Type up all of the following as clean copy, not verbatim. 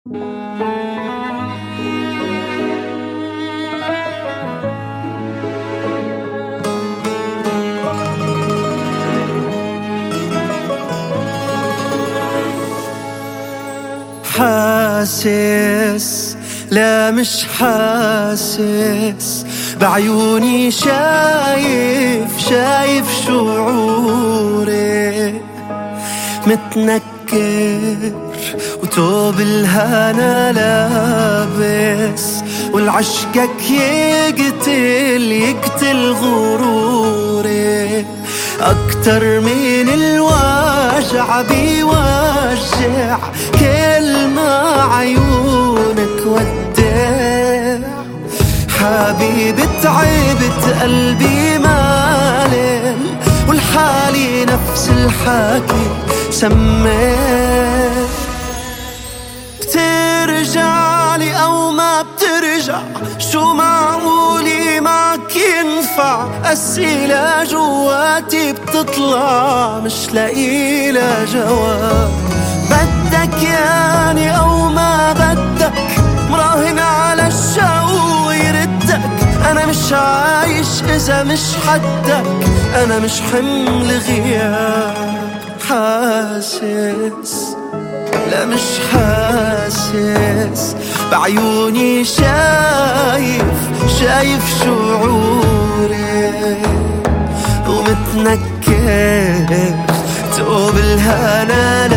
حاسس، لا مش حاسس، بعيوني شايف شعوري متنكر وتوب الهنا لابس، والعشقك يقتل غروري أكتر من الوجع بيوجع كل ما عيونك ودع. حبيبي تعبت قلبي مالل، والحالي نفس الحكي سميت. بترجعلي أو ما بترجع، شو معقولي معك ينفع؟ أسئلة جواتي بتطلع مش لاقيلها جواب. بدك ياني أو ما بدك، مراهن على الشوق يردك. أنا مش عايش إذا مش حدك، أنا مش حمل غياب. حاسس، لا مش حاسس، بعيوني شايف شعوري ومتنكر توب الهنا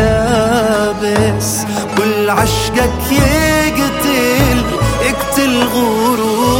لابس، والعشقك يقتل غروري